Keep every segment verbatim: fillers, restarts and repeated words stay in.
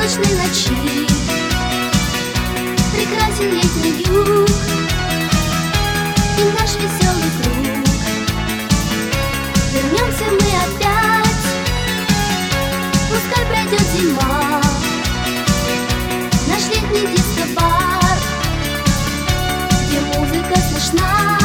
безоблачной ночи прекрасен летний юг и наш веселый круг. Вернемся мы опять, пускай пройдет зима. Наш летний диско-бар, где музыка слышна.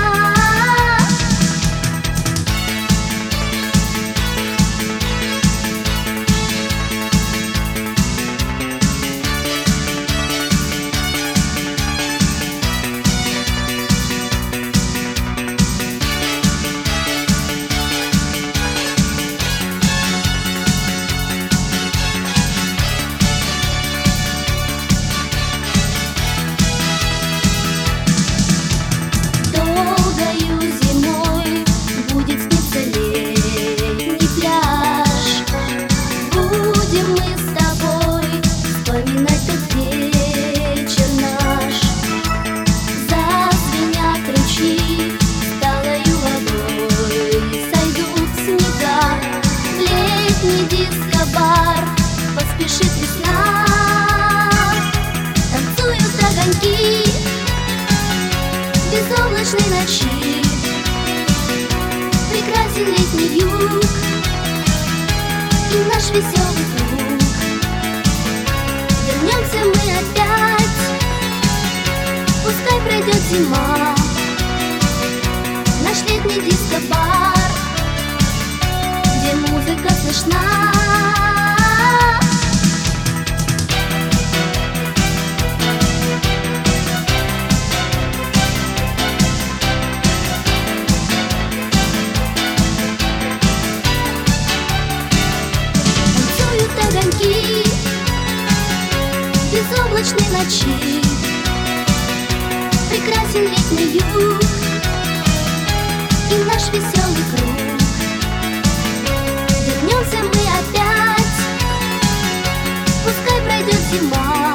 Поспешит весна, танцуют огоньки безоблачной ночи. Прекрасен летний юг и наш веселый круг. Вернемся мы опять, пускай пройдет зима. Наш летний диско-бар, где музыка слышна. Огоньки безоблачной ночи, прекрасен летний юг и наш веселый круг. Вернемся мы опять, пускай пройдет зима.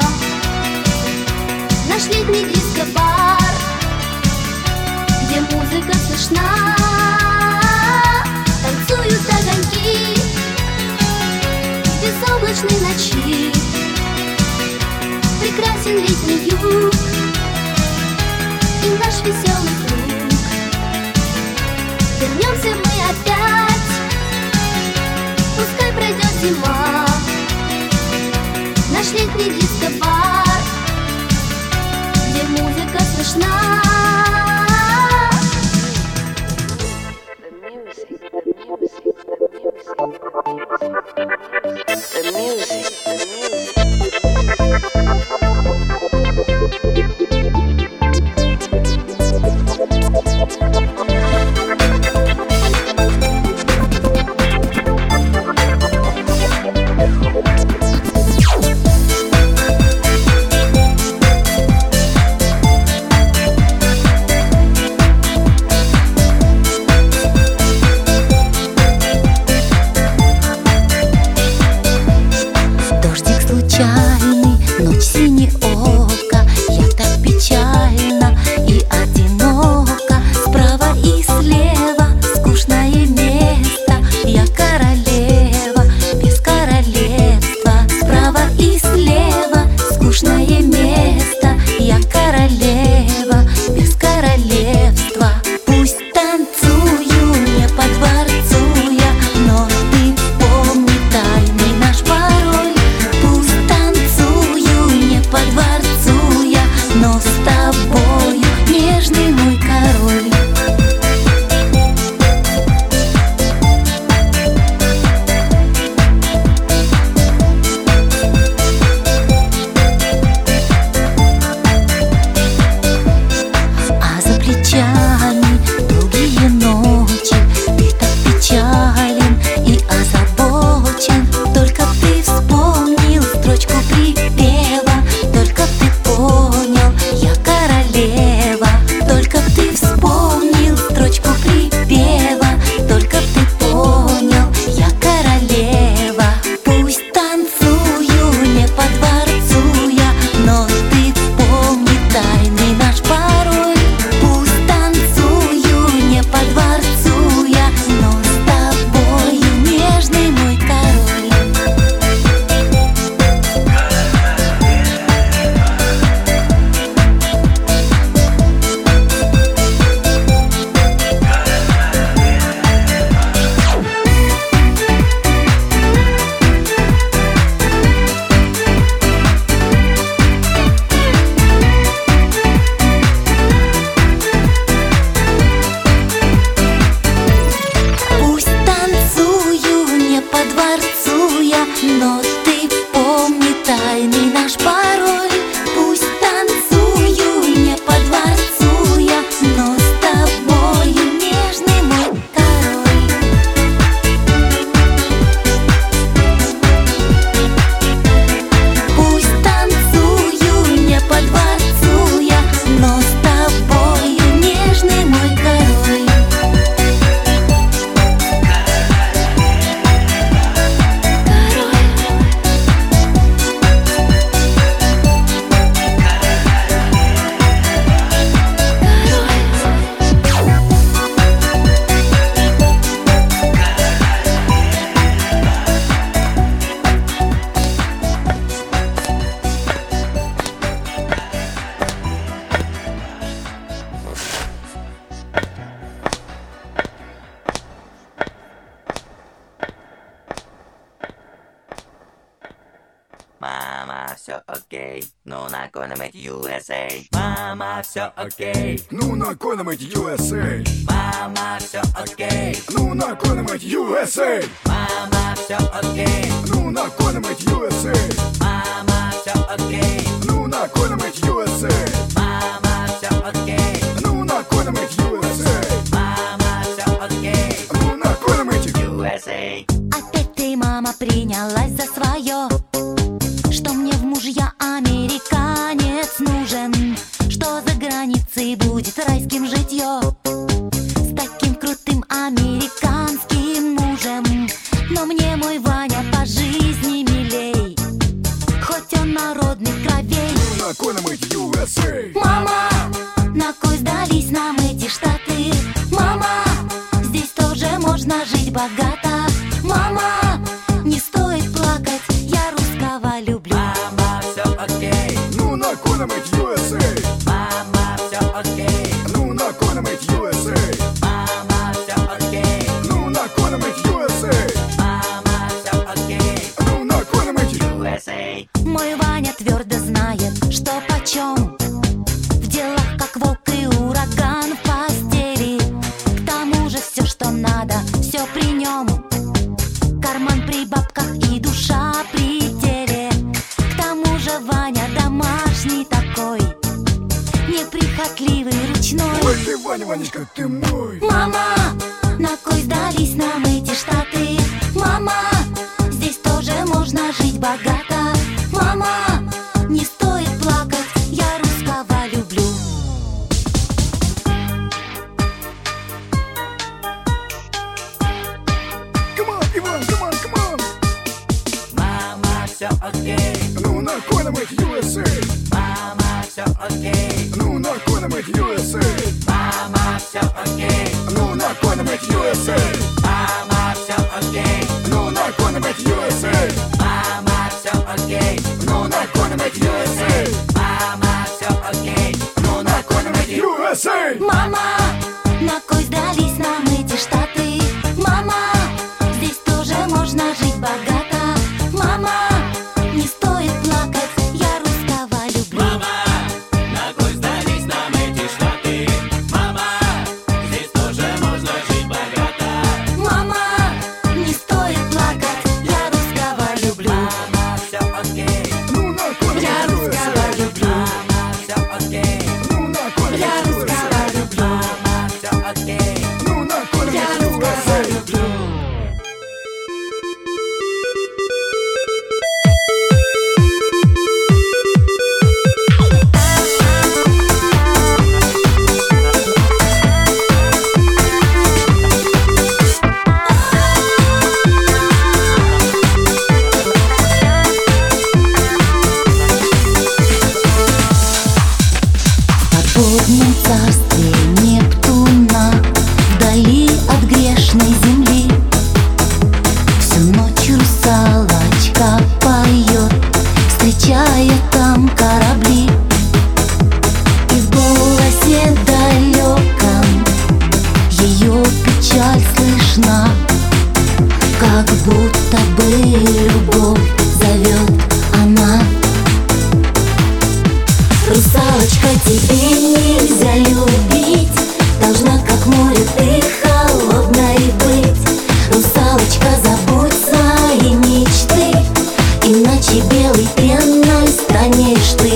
Наш летний диско-бар, где музыка слышна. Танцуют огоньки безоблачной ночи, прекрасен летний юг и наш веселый круг. Вернемся мы опять, пускай пройдет зима. Наш летний диско-бар, где музыка слышна. The music, the music. все окей, ну накономить ю эс эй. Мама, все окей, ну накономить ю эс эй. Мама, все окей, ну накономить ю эс эй. Мама, все окей, ну накономить ю эс эй. Мама, все окей, ну накономить ю эс эй. Мама, все окей, ну накономить ю эс эй. Мама, все окей, ну накономить ю эс эй. Опять ты, мама, принялась за свое, что мне в мужья американец нужен, что за границей будет райским житье с таким крутым американским мужем. Но мне мой Ваня по жизни милей, хоть он народных кровей. ну накономить ю эс эй. Мама, на кой сдались нам эти штаты? Мама, здесь тоже можно жить богато. Мама, не стоит плакать, я русского люблю. Мама, все окей, ну накономить ю эс эй. Мама, все окей, ну накономить ю эс эй. Мама, все окей, ну накономить ю эс эй. Мама, все окей, ну накономить ю эс эй. Мой Ваня твердо знает, что почем в делах, как волк и ураган в постели. К тому же все, что надо, все при нем. Карман при бабках и душа при теле. К тому же Ваня домашний такой, неприхотливый, ручной. Ой, ты, Ваня, Ванечка, ты мой. Мама, на кой сдались нам эти штаты? Мама, здесь тоже можно жить богато. Мама, не стоит плакать, я русского люблю. Come on, Иван, come on, come on. Мама, все окей, ну накономить ю эс эй. Мама, все окей, ну накономить ю эс эй. Мама, все окей, ну накономить ю эс эй. Мама, все окей, ну накономить ю эс эй. Мама, все окей, ну накономить ю эс эй. Мама, все окей, ну накономить ю эс эй. Мама, на кой сдались нам эти штаты? Мама, здесь тоже можно жить богато. Мама, не стоит плакать, я русского люблю. Мама, на кой сдались нам эти штаты? Мама, здесь тоже можно жить богато. Мама, не стоит плакать, я русского люблю. Мама, все окей, ну накономить Я ю эс русского эй. люблю. Мама, все окей, ну накономить Я ю эс эй. русского люблю. Мама, все окей, ну накономить Я ю эс русского эй. люблю. В подводном царстве Нептуна, вдали от грешной земли, всю ночь русалочка поет, встречая там корабли. И в голосе далеком ее печаль слышна, как будто бы любовь зовет она. Русалочка, тебе нельзя любить, должна как море ты холодной быть. Русалочка, забудь свои мечты, иначе белой пеной станешь ты.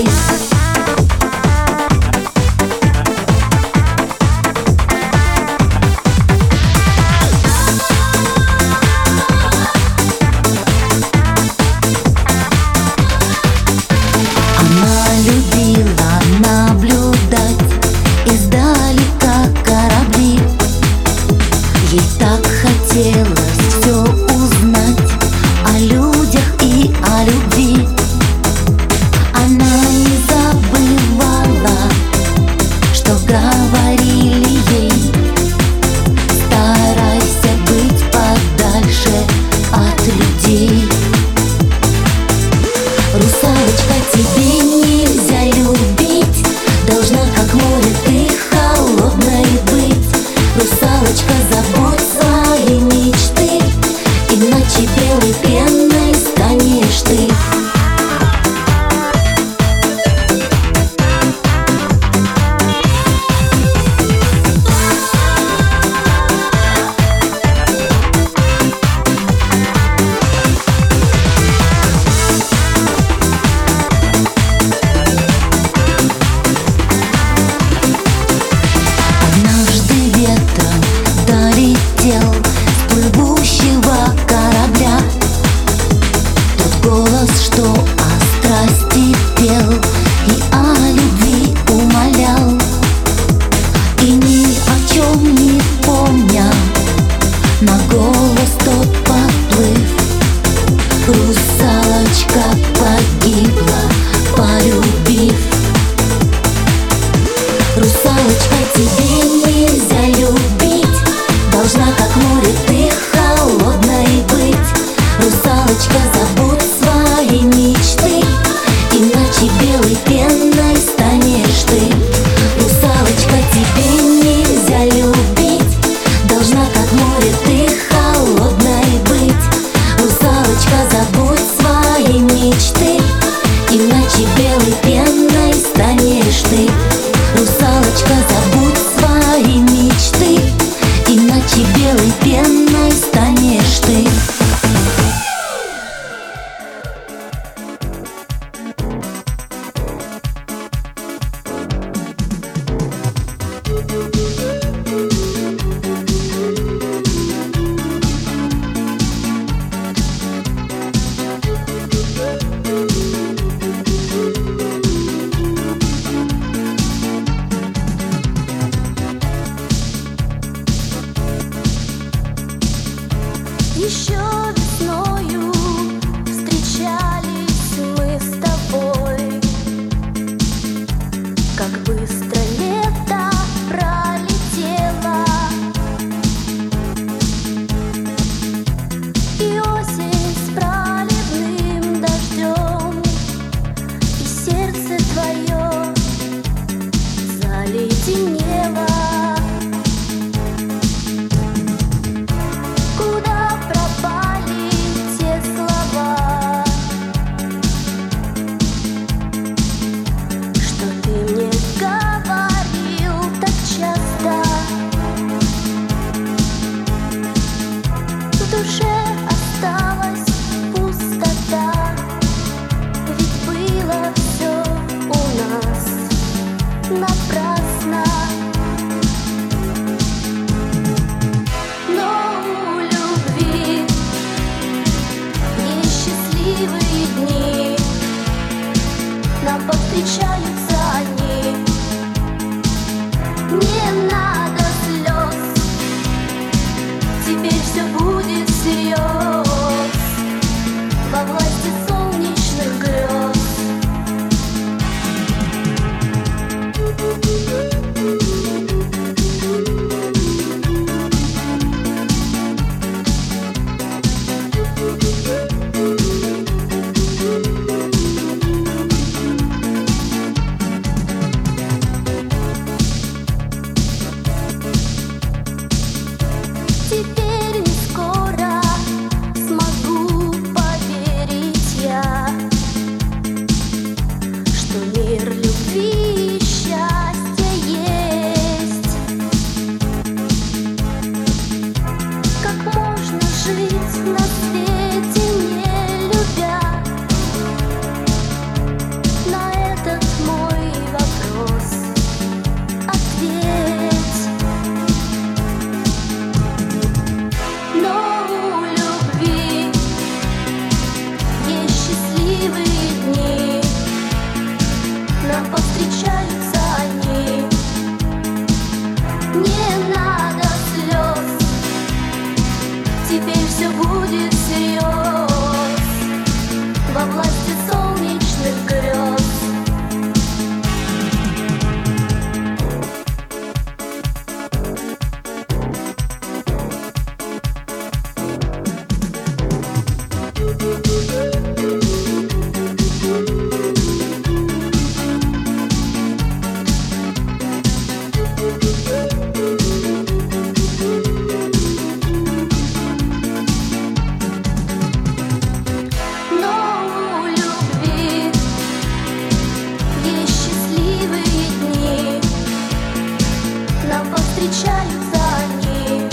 море ты холодной быть. Русалочка, забудь свои мечты, иначе белой пеной станешь ты. Русалочка, тебе нельзя любить, должна как море ты холодной быть. Русалочка, забудь свои мечты, иначе белой пеной станешь ты. Русалочка, забудь свои мечты, иначе белой пеной станешь ты. Еще весною встречались мы с тобой. Как быстро лето пролетело, и осень с проливным дождем, и сердце твое заледенело. Куда пропали те слова, что ты мне говорил так часто? В душе осталась пустота, ведь было все у нас напрасно. Но у любви несчастливые дни, нам повстречаются они. Не надо слез, теперь все будет всерьез, во власти солнечных грез. Теперь не скоро смогу поверить я, что мир любви и счастья есть. Как можно жить на свете, не любя? На этот мой вопрос ответь. Но у любви есть счастливые дни, нам повстречаются они. Не надо слез, теперь все будет всерьез, во власти солнечных грез. Но у любви есть счастливые дни, нам повстречаются они.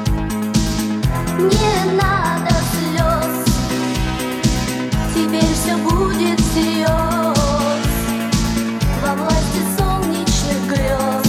Не надо слез, теперь все будет всерьез, во власти солнечных грез.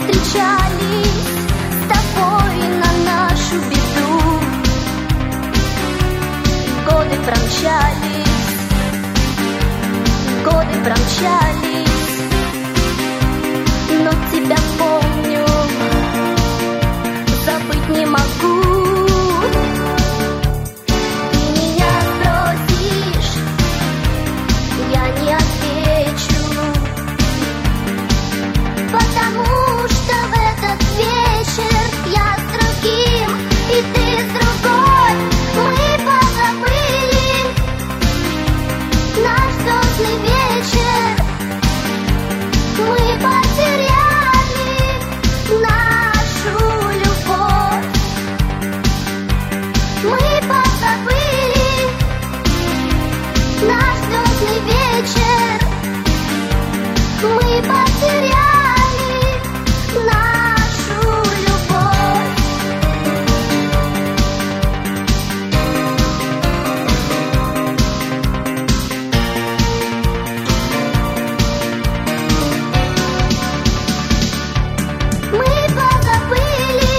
встречались с тобой на нашу беду. Годы промчались, годы промчались, но тебя помню, забыть не могу. Ты меня спросишь, я не отвечу, потому что в этот вечер я с другим, и ты с другой. Мы позабыли наш звездный вечер, мы потеряли нашу любовь. Мы позабыли наш звездный вечер, мы потеряли нашу любовь. Мы позабыли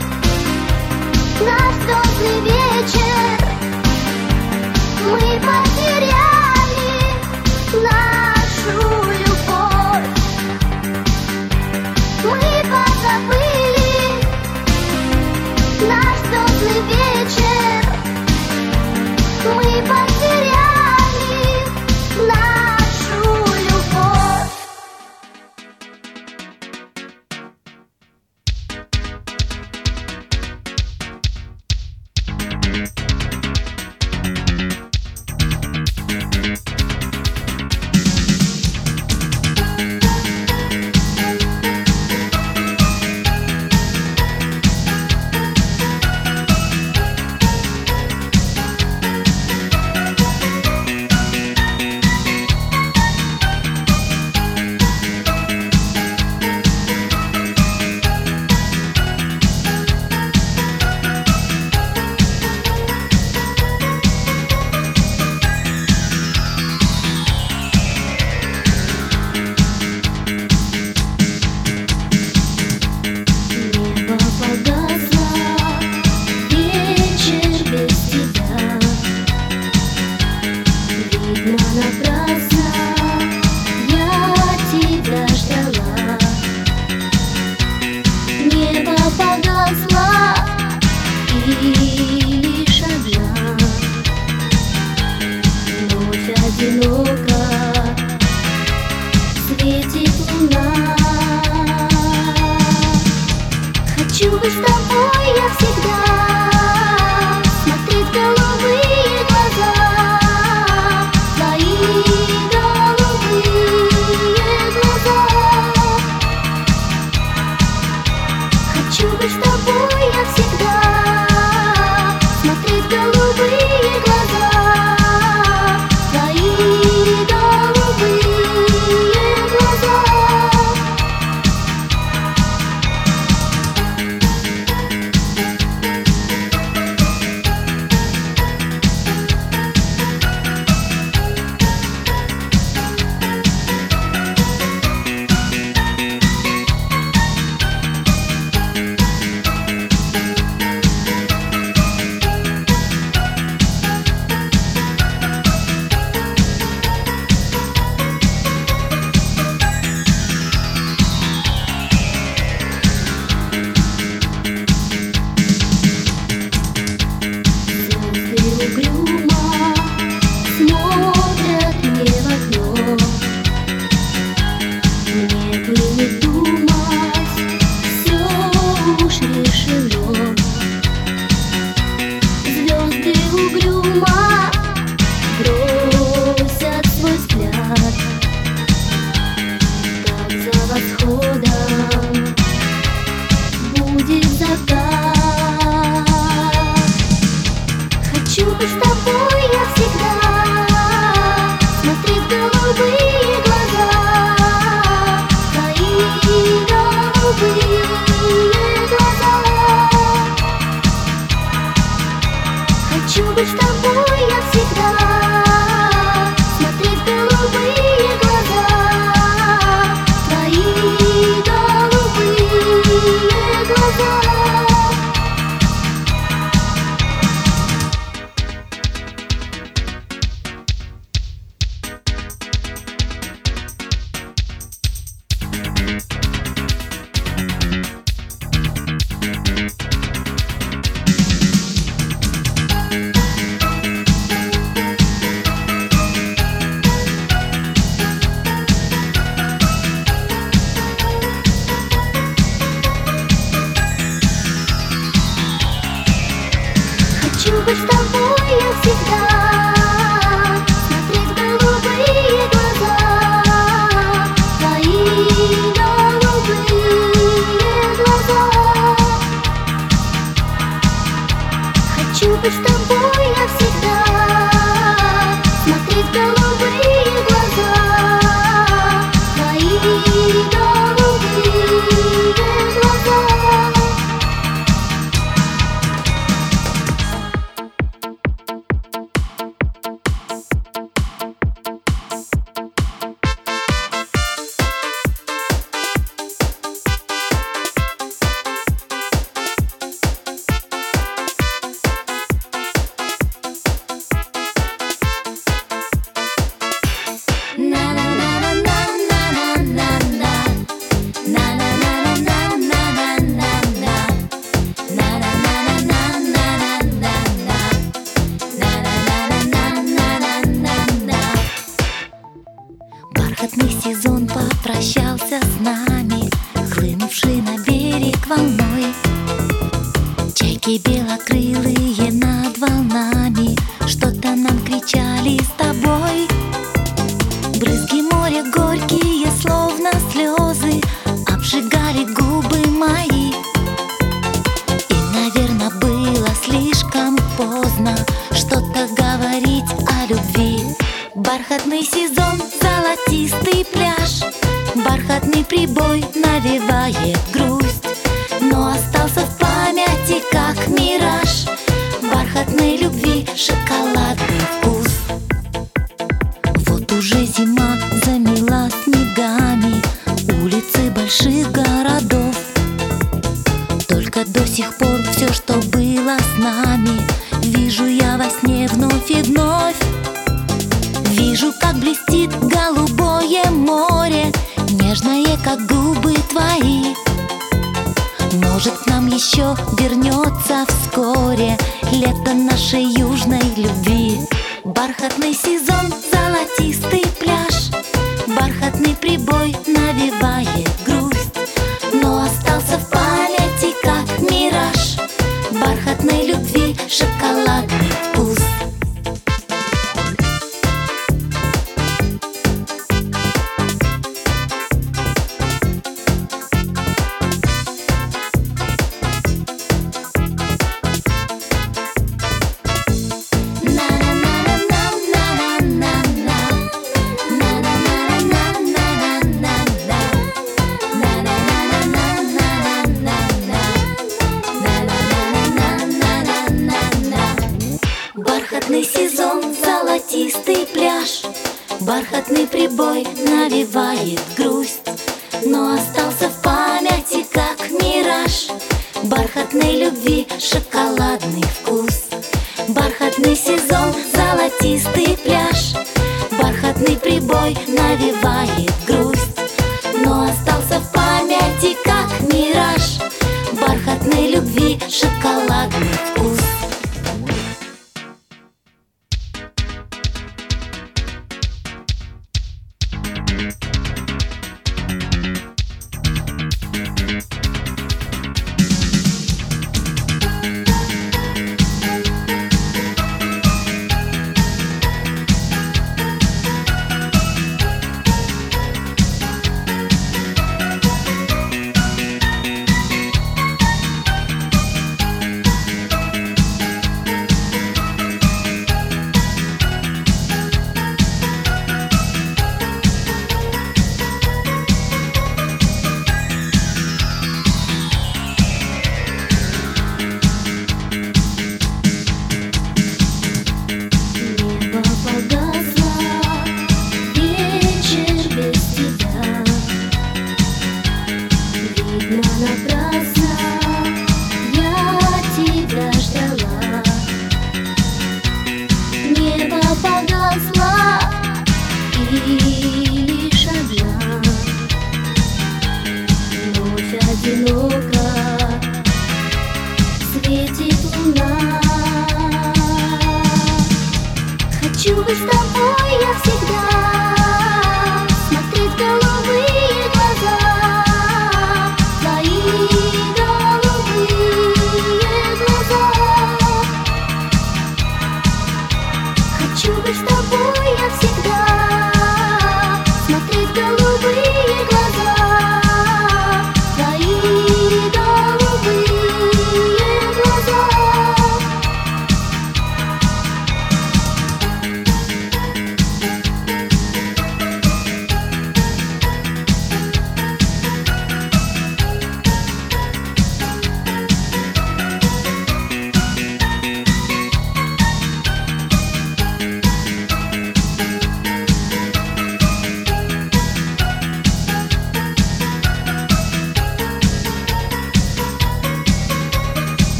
наш звездный вечер, мы потеряли нашу любовь. Мы позабыли наш звездный вечер, мы потеряли нашу любовь. Небо погасло, вечер без тебя. Видно, напрасно я тебя ждала. Небо погасло, и лишь одна ночь одинока, светит луна. Хочу быть с тобой я всегда, смотреть в голубые глаза, твои голубые глаза. Хочу быть с тобой я всегда, смотреть в голубые глаза, твои голубые глаза. голубые глаза, твои голубые глаза. Бархатный сезон попрощался с нами, хлынувший на берег волной. Чайки белокрылые над волнами что-то нам кричали с тобой. Брызги моря горькие, словно слезы, обжигали губы мои. И, наверное, было слишком поздно что-то говорить о любви. Бархатный сезон, золотистый пляж, бархатный прибой навевает грусть, но остался в памяти как мираж бархатной любви шоколадный вкус. Вот уже зима замела снегами улицы больших городов. Только до сих пор все, что было с нами, вижу я во сне вновь и вновь. Вижу, как блестит голубое море, нежное, как губы твои. Может, к нам еще вернется вскоре лето нашей южной любви. Бархатный сезон, золотистый пляж, бархатный прибой навевает грусть, но остался в памяти как мираж бархатной любви шоколадный вкус. Бархатный сезон, золотистый пляж, бархатный прибой навевает грусть, но остался в памяти как мираж бархатной любви шоколадный вкус. Бархатный сезон, золотистый пляж, бархатный прибой навевает грусть, но остался в памяти как мираж бархатной любви шоколадный вкус.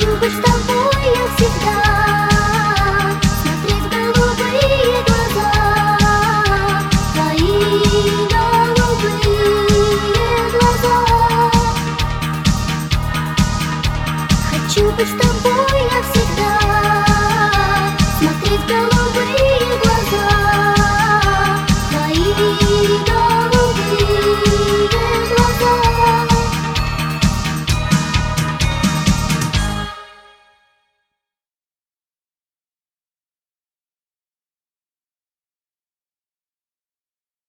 хочу быть с тобой, я всегда.